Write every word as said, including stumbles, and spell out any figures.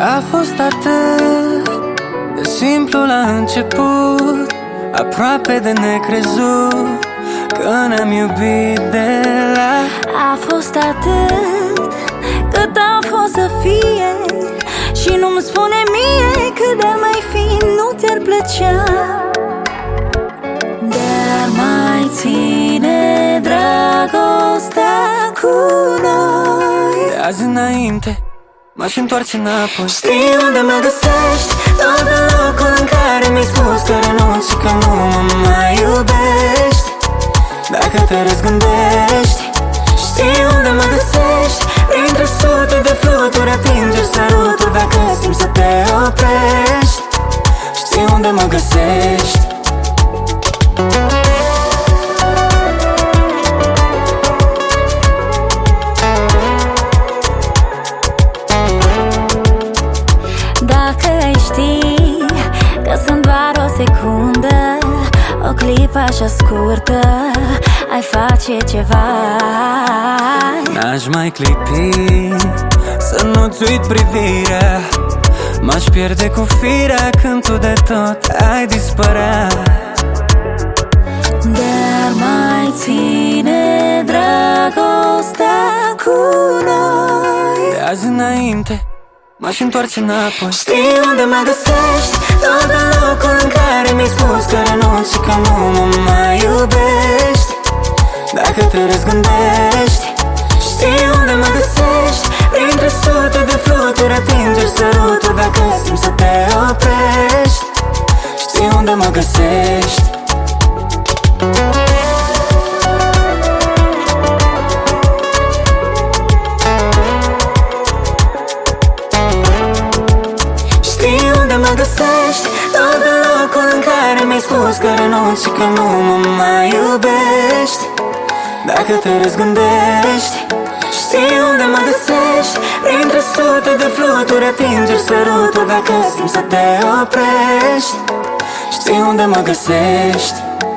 A fost atât de simplu la început, aproape de necrezut, că ne-am iubit de la... A fost atât cât a fost să fie, și nu-mi spune mie cât de mai fi, nu ți-ar plăcea. Dar mai ține dragostea cu noi. De azi înainte m-aș întoarce înapoi. Știi unde mă găsești, tot în locul în care mi-ai spus că renunți și că nu mă mai iubești. Dacă te răzgândești, știi unde mă găsești, printre sute de fluturi atingeri sărutul dacă simți să te oprești. Știi unde mă găsești. Dacă ai ști că sunt doar o secundă, o clipă așa scurtă, ai face ceva. N-aș mai clipi să nu-ți uit privirea, m-aș pierde cu firea când tu de tot ai dispărea. Dar mai ține dragostea cu noi. De azi înainte m-aș întoarce înapoi. Știi unde mă găsești, tot în locul în care mi-ai spus că renunți și că nu mă mai iubești. Dacă te răzgândești, știi unde mă găsești, printre sute de fluturi atingeri sărutul dacă simți să te oprești. Știi unde mă găsești. Știi unde mă găsești, tot în locul în care mi-ai spus că renunți și că nu mă mai iubești. Dacă te răzgândești, știi unde mă găsești, printre sute de fluturi atingeri sărutul dacă simți să te oprești. Știi unde mă găsești.